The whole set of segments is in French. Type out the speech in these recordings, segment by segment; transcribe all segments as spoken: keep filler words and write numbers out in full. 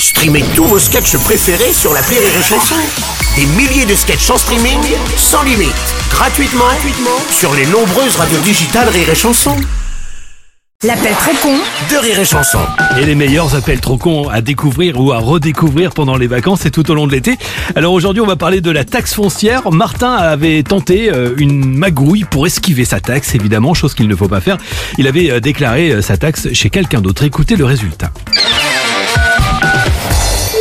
Streamez tous vos sketchs préférés sur l'appli Rire et Chanson. Des milliers de sketchs en streaming, sans limite, gratuitement, gratuitement sur les nombreuses radios digitales Rire et Chanson. L'appel trop con de Rire et Chanson. Et les meilleurs appels trop cons à découvrir ou à redécouvrir pendant les vacances et tout au long de l'été. Alors aujourd'hui, on va parler de la taxe foncière. Martin avait tenté euh, une magouille pour esquiver sa taxe, évidemment, chose qu'il ne faut pas faire. Il avait euh, déclaré euh, sa taxe chez quelqu'un d'autre. Écoutez le résultat. Allô ?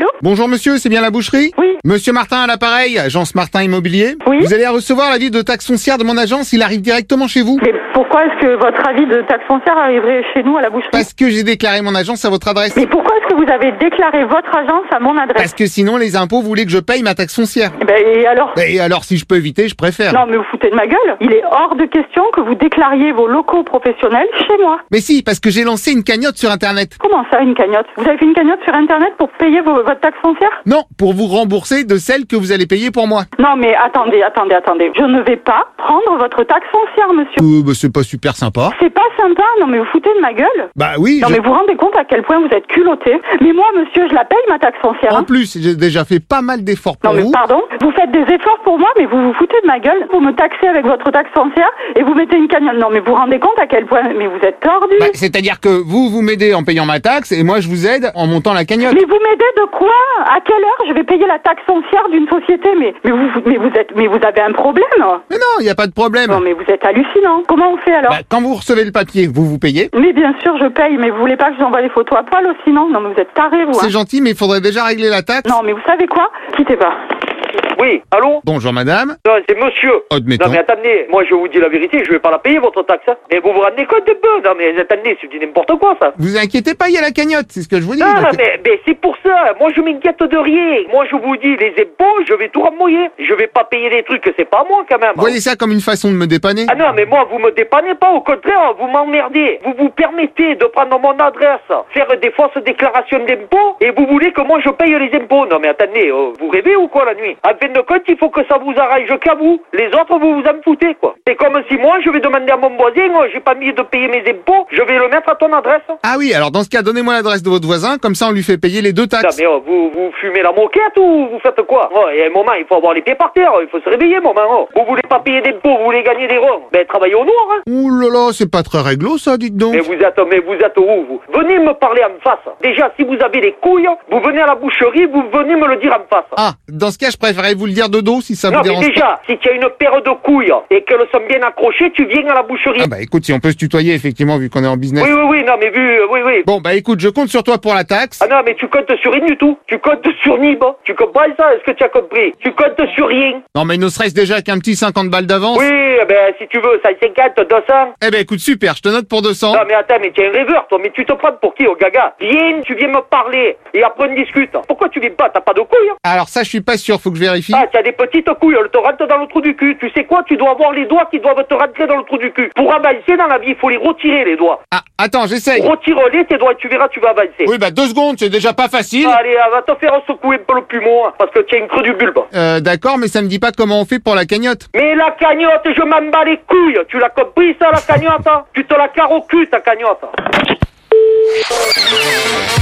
Bonjour monsieur, c'est bien la boucherie ? Oui. Monsieur Martin à l'appareil, agence Martin Immobilier. Oui. Vous allez recevoir l'avis de taxe foncière de mon agence, il arrive directement chez vous. Mais pourquoi est-ce que votre avis de taxe foncière arriverait chez nous à la boucherie ? Parce que j'ai déclaré mon agence à votre adresse. Mais pourquoi est-ce que vous avez déclaré votre agence à mon adresse ? Parce que sinon les impôts voulaient que je paye ma taxe foncière. Eh ben, et alors ? Et alors si je peux éviter, je préfère. Non mais vous foutez de ma gueule. Il est hors de question que vous déclariez vos locaux professionnels chez moi. Mais si, parce que j'ai lancé une cagnotte sur internet. Comment ça, une cagnotte ? Vous avez fait une cagnotte sur internet pour payer vos, votre taxe foncière ? Non, pour vous rembourser de celle que vous allez payer pour moi. Non mais attendez, attendez, attendez. Je ne vais pas prendre votre taxe foncière, monsieur. Euh, bah c'est pas super sympa. C'est pas sympa, non mais vous foutez de ma gueule. Bah oui, Non je- mais vous vous rendez compte à quel point vous êtes culotté. Mais moi, monsieur, je la paye ma taxe foncière. en hein. plus, j'ai déjà fait pas mal d'efforts pour Non mais vous. pardon, vous faites des efforts pour moi, mais vous vous foutez de ma gueule. Vous me taxez avec votre taxe foncière et vous mettez une cagnotte. Non mais vous vous rendez compte à quel point, mais vous êtes tordu. Bah, c'est-à-dire que vous, vous m'aidez en payant ma taxe et moi je vous aide en montant la cagnotte. Mais vous m'aidez de quoi ? À quelle heure je vais payer la taxe foncière d'une société ? Mais mais vous mais vous êtes mais vous avez un problème ? Mais non, il y a pas de problème. Non mais vous êtes hallucinant. Comment on fait alors ? Bah, quand vous recevez le papier, vous vous payez. Mais bien sûr je paye, mais vous voulez pas que je vous envoie les photos à poil aussi, non ? Non mais vous êtes tarés vous. C'est Hein. gentil, mais il faudrait déjà régler la taxe. Non mais vous savez quoi ? Quittez pas. Oui, allô? Bonjour madame. Non, c'est monsieur. Admettons. Non mais attendez, moi je vous dis la vérité, je vais pas la payer votre taxe. Hein. Mais vous vous rendez compte un peu? Non mais attendez, c'est du n'importe quoi ça. Vous inquiétez pas, il y a la cagnotte, c'est ce que je vous dis. Non, donc- mais, mais c'est pour ça, moi je m'inquiète de rien. Moi je vous dis, les impôts, je vais tout remouiller. Je vais pas payer des trucs que c'est pas moi quand même. Vous voyez ça comme une façon de me dépanner? Ah non, mais moi vous me dépannez pas, au contraire, vous m'emmerdez. Vous vous permettez de prendre mon adresse, faire des fausses déclarations d'impôts, et vous voulez que moi je paye les impôts. Non mais attendez, euh, vous rêvez ou quoi la nuit? En fin de compte, il faut que ça vous arrange qu'à vous. Les autres, vous vous en foutez, quoi. C'est comme si moi, je vais demander à mon voisin, moi, j'ai pas mis de payer mes impôts, je vais le mettre à ton adresse. Ah oui, alors dans ce cas, donnez-moi l'adresse de votre voisin, comme ça on lui fait payer les deux Non, taxes. mais oh, vous, vous fumez la moquette ou vous faites quoi? Oh, il y a un moment, il faut avoir les pieds par terre, il faut se réveiller, moment. Oh. Vous voulez pas payer d'impôts, vous voulez gagner des ronds. Ben, travaillez au noir, hein. Ouh là là, c'est pas très réglo ça, dites donc. Mais vous êtes, mais vous êtes où, vous? Venez me parler en face. Déjà, si vous avez les couilles, vous venez à la boucherie, vous venez me le dire en face. Ah, dans ce cas, je préférerais vous le dire de dos si ça Non, vous mais dérange pas. déjà, si tu as une paire de couilles et qu'elles sont bien accrochées, tu viens à la boucherie. Ah bah écoute, si on peut se tutoyer effectivement vu qu'on est en business. Oui, oui, oui, non, mais vu, euh, oui, oui. Bon bah écoute, je compte sur toi pour la taxe. Ah non, mais tu comptes sur rien du tout. Tu comptes sur Nib. Tu comprends ça? Est-ce que tu as compris? Tu comptes sur rien. Non mais ne serait-ce déjà qu'un petit cinquante balles d'avance. Oui, eh ben, si tu veux, cent cinquante, deux cents. Eh ben écoute, super, je te note pour deux cents. Non, mais attends, mais tu es un rêveur, toi. Mais tu te prends pour qui, au gaga? Viens, tu viens me parler. Et après, on discute. Pourquoi tu viens pas? T'as pas de couilles, hein? Alors ça, je suis pas sûr, faut que je vérifie. Ah, tu as des petites couilles. Elles te rentrent dans le trou du cul. Tu sais quoi? Tu dois avoir les doigts qui doivent te rentrer dans le trou du cul. Pour avancer dans la vie, il faut les retirer, les doigts. Ah, attends, j'essaye. Retire-les, tes doigts, et tu verras, tu vas avancer. Oui bah deux secondes, c'est déjà pas facile. Allez, elle va te faire secouer un peu le poumon, hein, parce que tu as une creux du bulbe. Euh, d'accord, mais ça me dit pas comment on fait pour la cagnotte. Mais la cagnotte, je m'en bats les couilles. Tu l'as compris, ça, la cagnotte? Tu te la carres au cul, ta cagnotte.